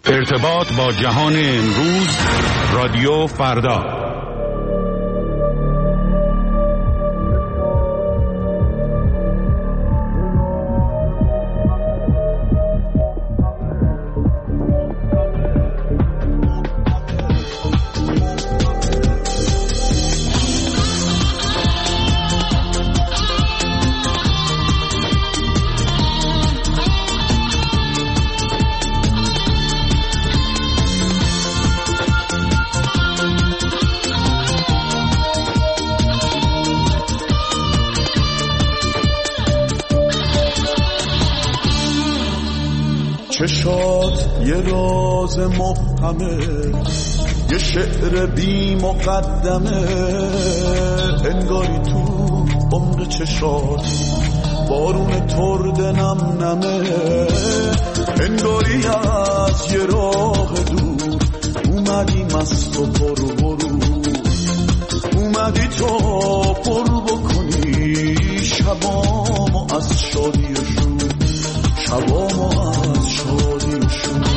ارتباط با جهان امروز، رادیو فردا. چشات یه راز مبهمه، یه شعر بی مقدمه، انگاری تو عمق چشات بارون ترد نم نمه، انگاری از یه راه دور اومدی مست و پر برو، اومدی تو پر بکنی شبامو از شادی و شور، شبامو از شادی و شور.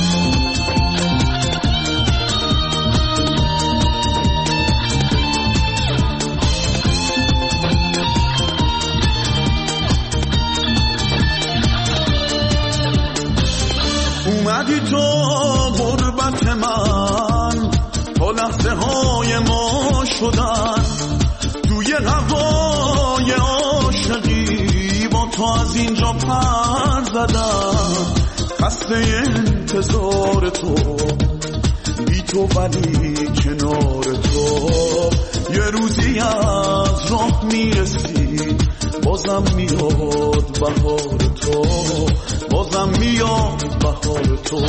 اومدی تو غربت من تا لحظه های ما شدن، توی هوای عاشقی با تو از اینجا پر زدم، خسته انتظار تو بی تو ولی کنار تو، یه روزی از راه میرسی بازم میاد بهار تو، بازم میاد بهار تو.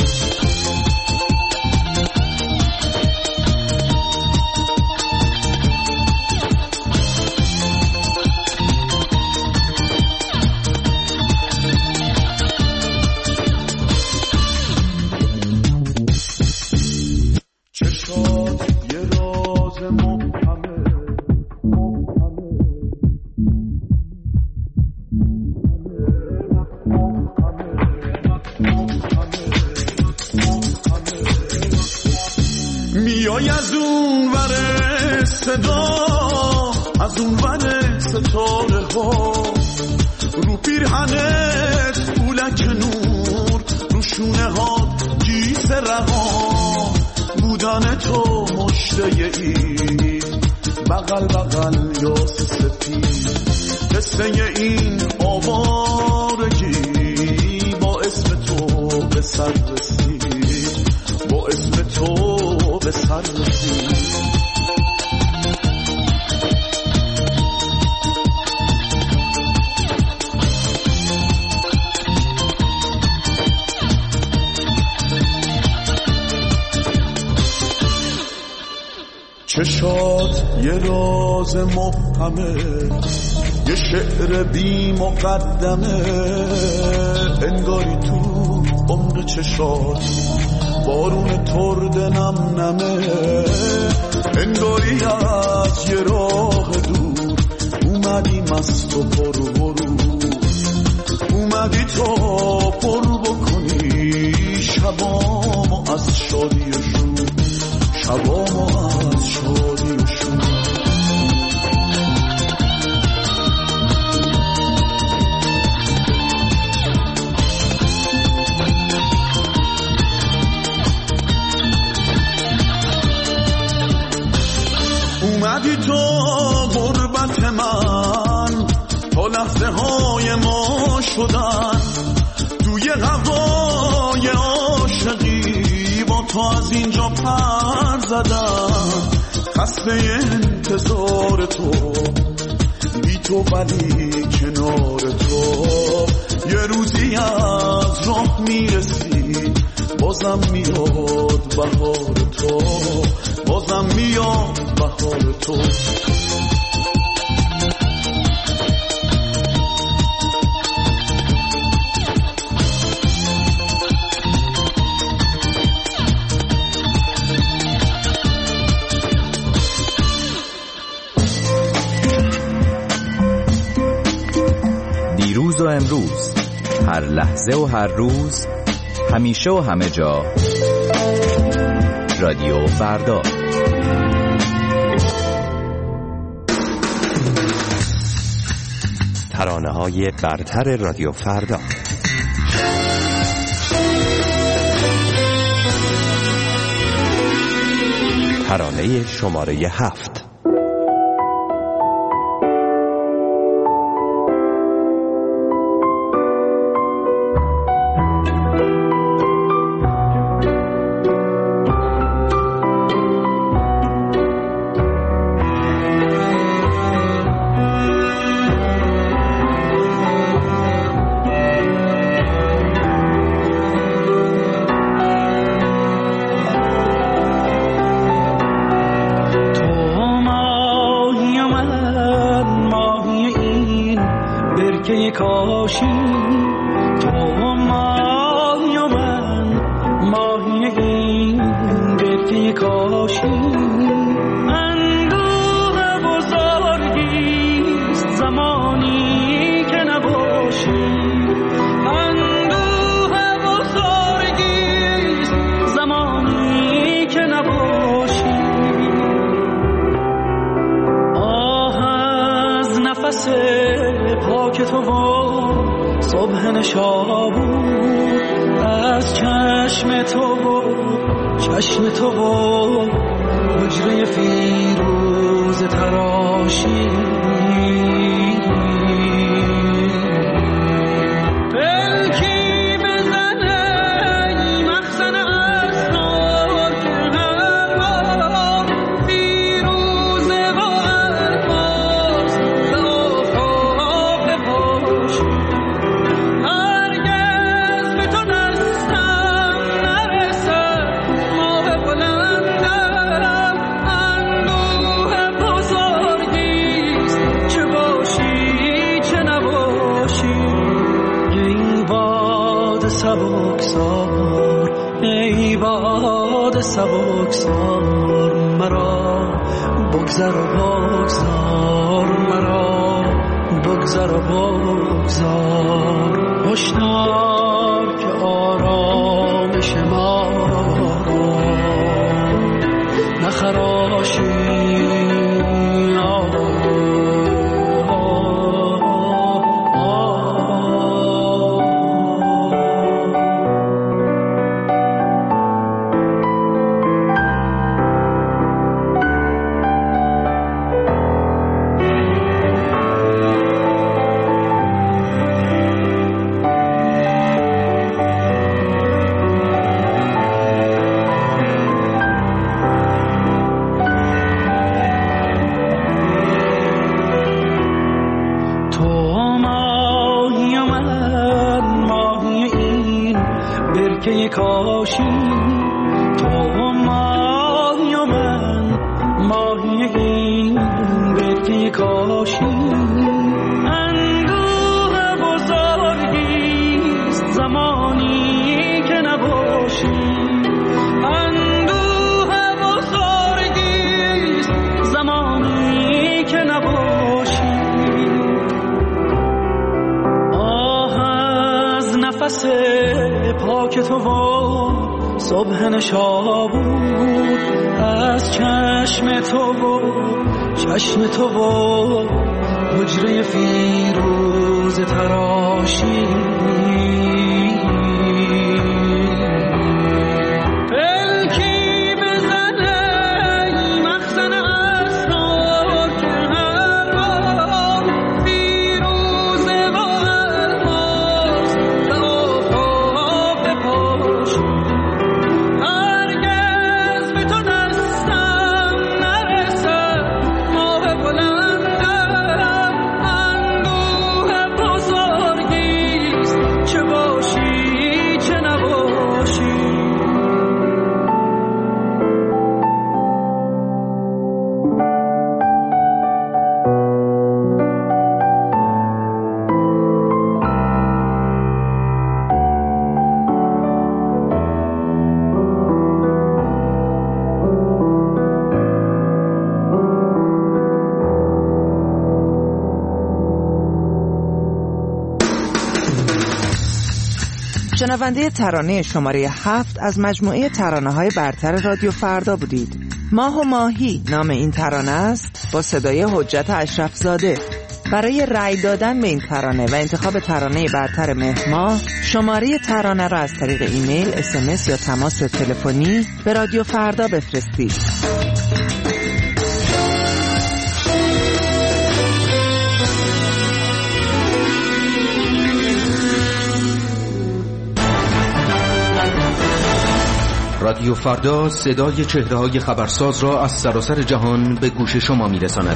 میای از اون ور صدا، از اون ور ستاره ها، رو پیرهنت فولک نور، رو شونه ها گیس رها، بودن تو مشته ای بغل بغل یاس سپید، قصه این آوارگی با اسم تو به سر رسید، با اسم تو به سر رسید. چشات یه راز مبهمه، یه شعر بی مقدمه، انگاری تو عمق چشات بارون ترد نم نمه، انگاری از یه راه دور اومدی مست و پر برو، اومدی تو پر بکنی شبامو از شادی و شور، شبامو از شادی و شور. اومدی تو غربت من تا لحظه های ما شدن، توی هوای عاشقی با تو از اینجا پر زدم، خسته انتظار تو بی تو ولی کنار تو، یه روزی از راه میرسی بازم میاد بهار تو، بازم میاد بهار تو. دیروز و امروز، هر لحظه و هر روز، همیشه و همه جا رادیو فردا. ترانه‌های برتر رادیو فردا. ترانه شماره 7. چه با شنونده ترانه شماره 7 از مجموعه ترانه‌های برتر رادیو فردا بودید. ماه و ماهی نام این ترانه است، با صدای حجت اشرف زاده. برای رأی دادن به این ترانه و انتخاب ترانه برتر مهر ماه، شماره ترانه را از طریق ایمیل، SMS یا تماس تلفنی به رادیو فردا بفرستید. رادیو فردا صدای چهره‌های خبرساز را از سراسر جهان به گوش شما می‌رساند.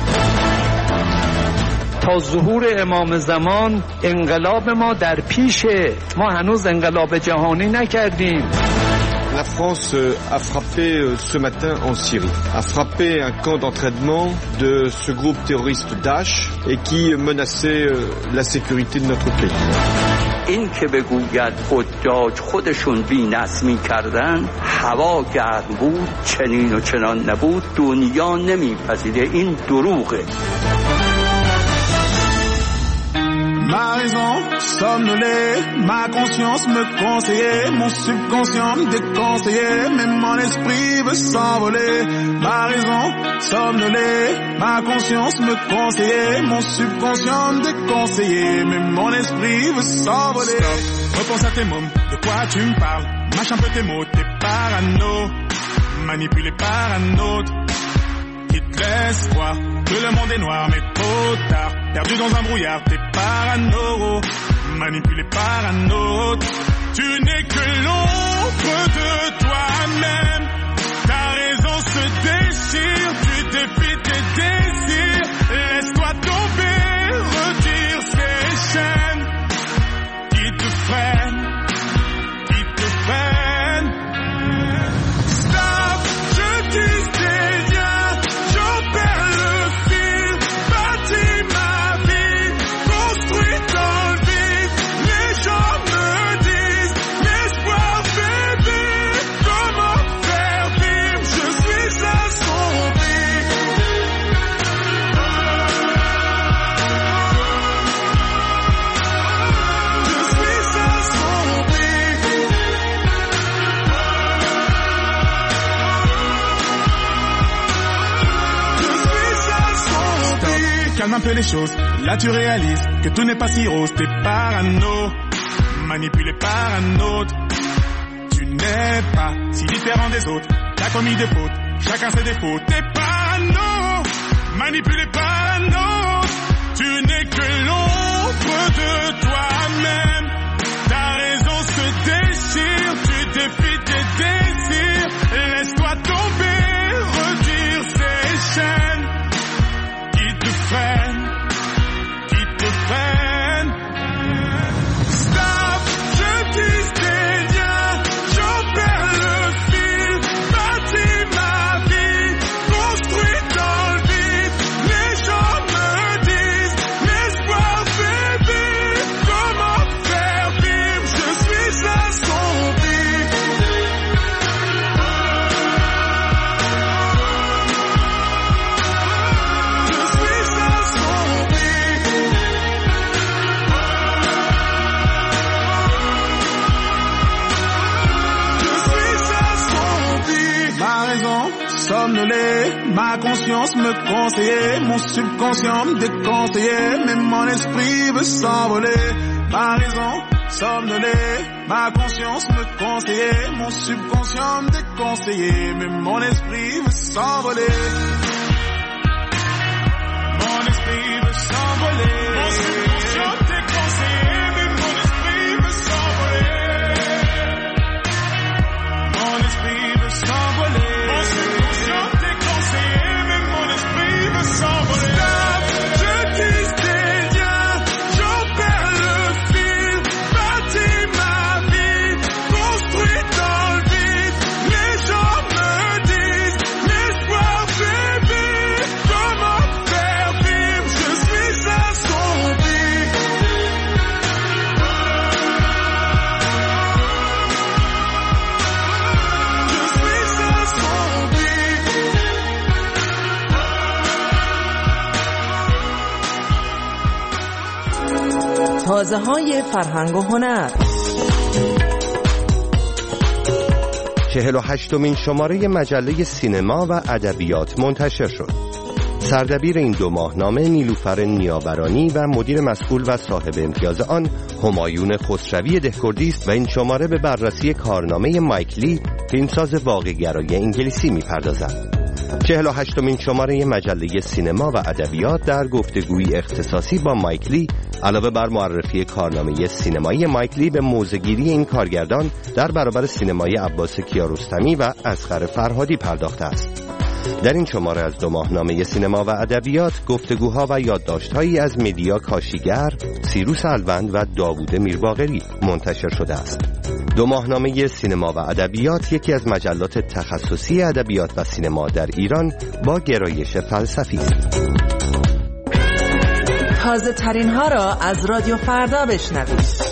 تا ظهور امام زمان انقلاب ما در پیشه، ما هنوز انقلاب جهانی نکردیم. La France a frappé ce matin en Syrie, a frappé un camp d'entraînement de ce groupe terroriste Daesh et qui menaçait la sécurité de notre pays. این که بگوید حجاج خودشون بی‌نصب می‌کردن، هوا گرم بود، چنین و چنان نبود، دنیا نمی‌پذیره، این دروغه. Ma raison somnolait, ma conscience me conseillait, mon subconscient me déconseillait, même mon esprit veut s'envoler. Ma raison somnolait, ma conscience me conseillait, mon subconscient me déconseillait, même mon esprit veut s'envoler. Stop, repense à tes mômes, de quoi tu me parles? Mâche un peu tes mots, t'es parano, manipulé par un autre qui te laisse croire que le monde est noir, mais trop tard. Perdu dans un brouillard, t'es parano, manipulé par un autre. Tu n'es que l'ombre de toi-même. Ta raison se déchire, tu défies tes désirs. Laisse-toi tomber, retire ces chaînes qui te freinent, qui te freinent. Stop, je disais rien, j'en perds le fil, bâtis ma vie, construit dans le vide. Les gens me disent, l'espoir fait vivre, comment faire vivre, je suis assombri. Je suis assombri. Calme un peu les choses, là tu réalises que tout n'est pas si rose, t'es parano, manipulé par un autre. Tu n'es pas si différent des autres, t'as commis des fautes, chacun ses défauts. T'es parano, manipulé par un autre. Tu n'es que l'ombre de toi-même. Ta raison se déchire, tu défies tes désirs. Laisse-toi tomber, retire ces chaînes qui te freinent, qui te freinent. Stop, je disais rien, j'en perds le fil, bâtis ma vie, construit dans le vide. Les gens me disent, l'espoir fait vivre, comment faire vivre, je suis assombri. Ma raison somnolait, ma conscience me conseillait, mon subconscient me déconseillait, même mon esprit veut s'envoler. Ma raison somnolait, ma conscience me conseillait, mon subconscient me déconseillait, même mon esprit veut s'envoler. Mon esprit veut s'envoler. Mon subconscient déconseillait, même mon esprit veut s'envoler. Mon esprit veut s'envoler. Mon subconscient déconseillé, même mon esprit veut s'envoler. Stop, je disais rien, j'en perds le fil, bâtis ma vie, construit dans le vide. Les gens me disent, l'espoir fait vivre, comment faire vivre, je suis assombri. تازه های فرهنگ و هنر. 48مین شماره مجله سینما و ادبیات منتشر شد. سردبیر این 2 ماهنامه نیلوفر نیاورانی و مدیر مسئول و صاحب امتیاز آن همایون خسروی دهکردی است و این شماره به بررسی کارنامه مایک لی، فیلمساز واقع‌گرای انگلیسی می‌پردازد. 48مین شماره مجله سینما و ادبیات در گفتگویی اختصاصی با مایک لی علاوه بر معرفی کارنامه سینمایی مایک لی به موضع‌گیری این کارگردان در برابر سینمای عباس کیارستمی و اصغر فرهادی پرداخته است. در این شماره از 2 ماهنامه سینما و ادبیات گفتگوها و یادداشت‌هایی از مدیا کاشیگر، سیروس الوند و داوود میرباقری منتشر شده است. 2 ماهنامه سینما و ادبیات یکی از مجلات تخصصی ادبیات و سینما در ایران با گرایش فلسفی است. تازه ترین ها را از رادیو فردا بشنوید.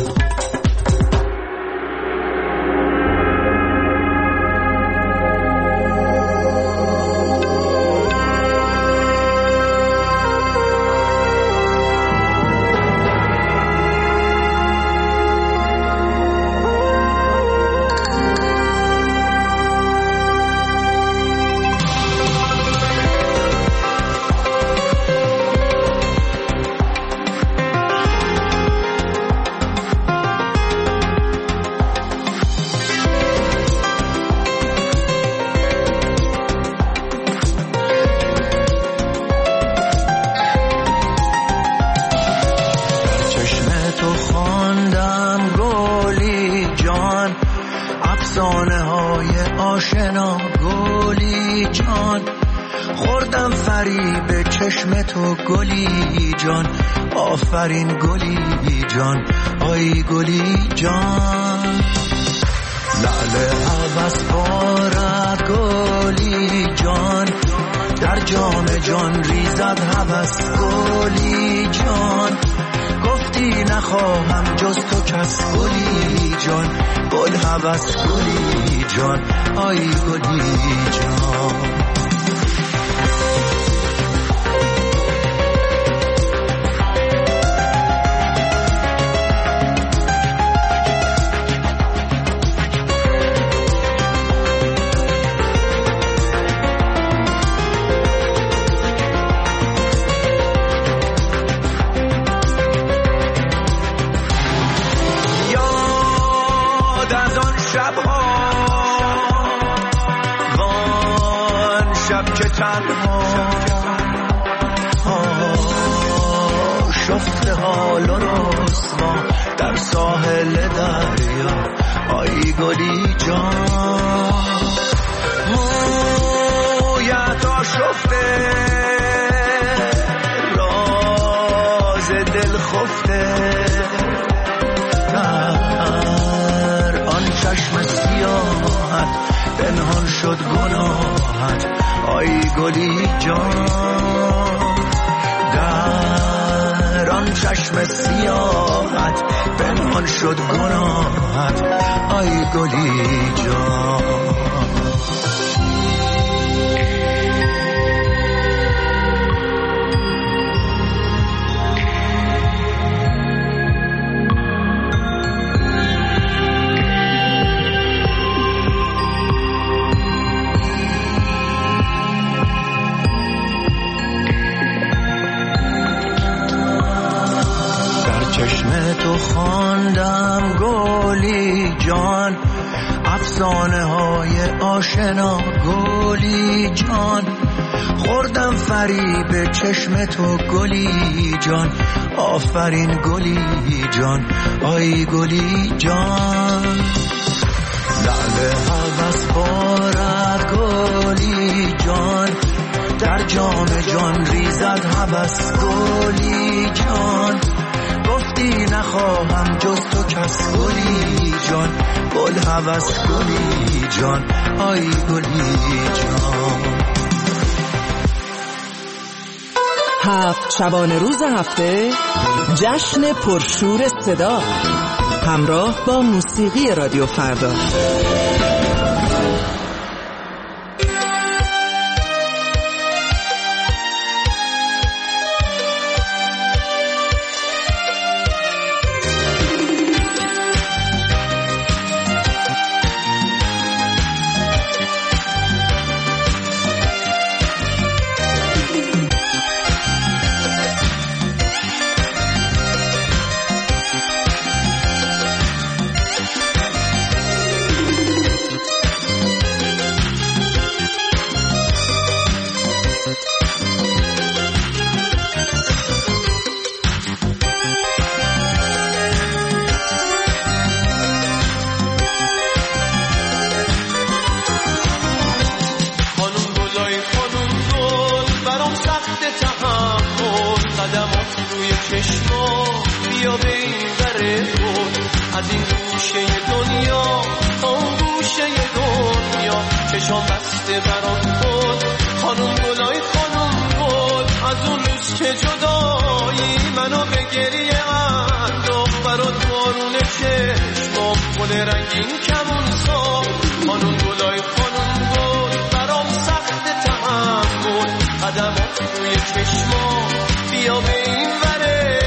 آفرین گلی جان، آی گلی جان، لعل هوس بارد گلی جان، در جام جان ریزد هوس گلی جان، گفتی نخواهم جز تو کس گلی جان، گل هوس گلی جان، آی گلی جان. شفت حال و رسوا در ساحل دریا، آی گلی جان، مویت آشفته راز دل خفته، در آن چشم سیاحت پنهان شد گناهت، آی گلی جان، در آن چشم سیاحت پنهان شد گناهت، آی گلی جان. چشم تو خواندم گلی جان، افسانه های آشنا گلی جان، خوردم فریب چشم تو گلی جان، آفرین گلی جان، آی گلی جان، لعل هوس بارد گلی جان، در جام جان ریزد هوس گلی جان، گفتی نخواهم جز تو کس گلی جان، گل هوس گلی جان، آی گلی جان. 7 شبانه روز هفته جشن پرشور صدا همراه با موسیقی رادیو فردا. از این گوشه دنیا تا اون گوشه دنیا، چشام بسته برات بود خانم گلای خانم گل. از اون روز که جدایی منو به گریه انداخت، برات بارون چشمام گل رنگین کمون ساخت. خانم گلای خانم گل برام سخت تحمل، قدمات روی چشمام بیا به این وره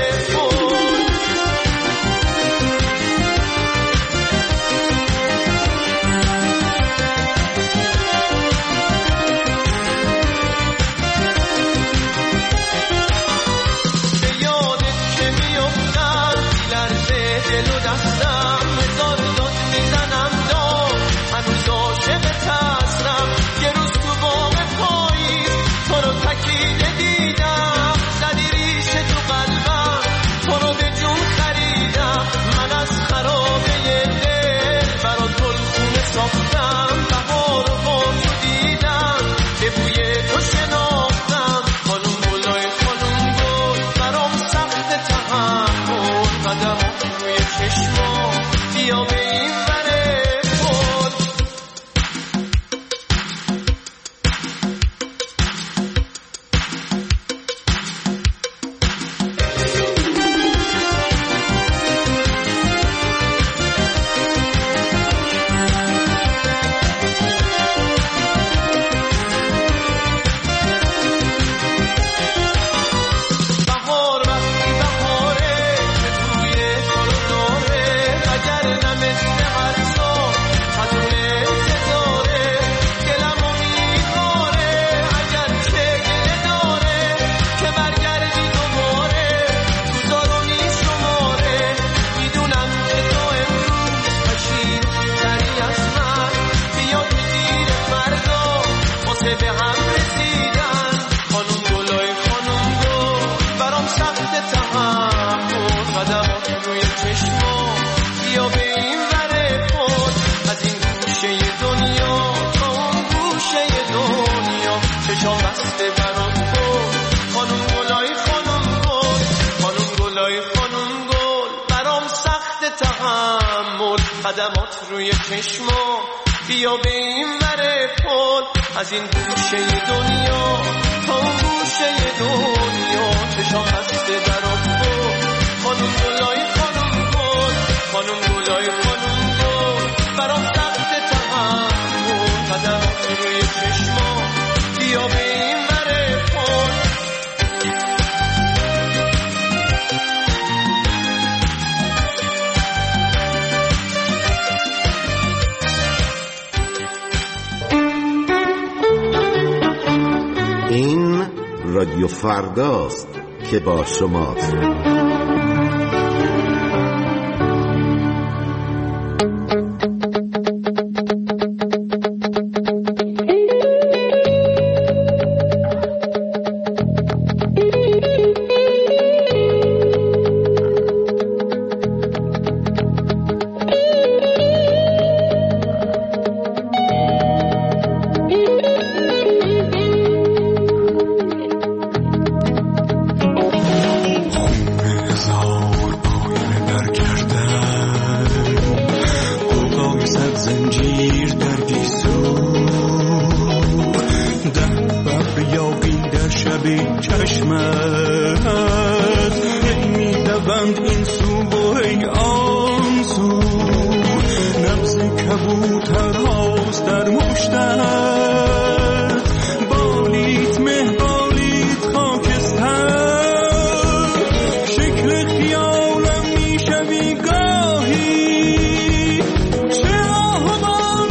قدمات روی چشما بیا به این وره پل. از این گوشه دنیا تا اون گوشه دنیا، چشام بسته برات بود خانم گلای خانم گل. خانم گلای خانم گل برام سخت تحمل، قدمات روی چشما بیا به این وره پل. این رادیو فرداست که با شماست. خیالم میشوی گاهی، چه آهوان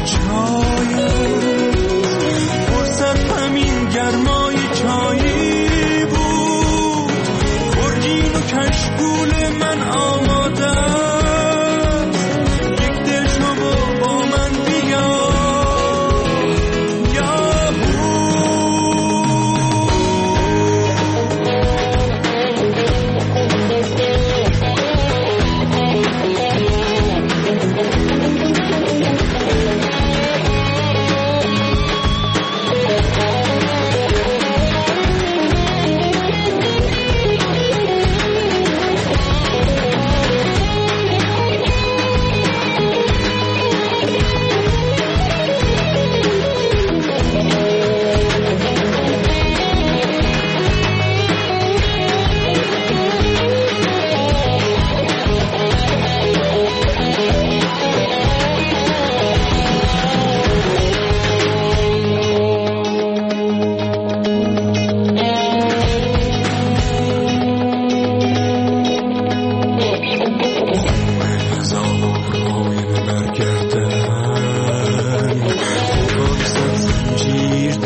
چای فرصت همین گرمای چایی بود گرگین و کشکول من آماده است یک دل شما با من بیا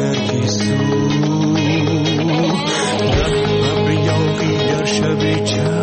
شب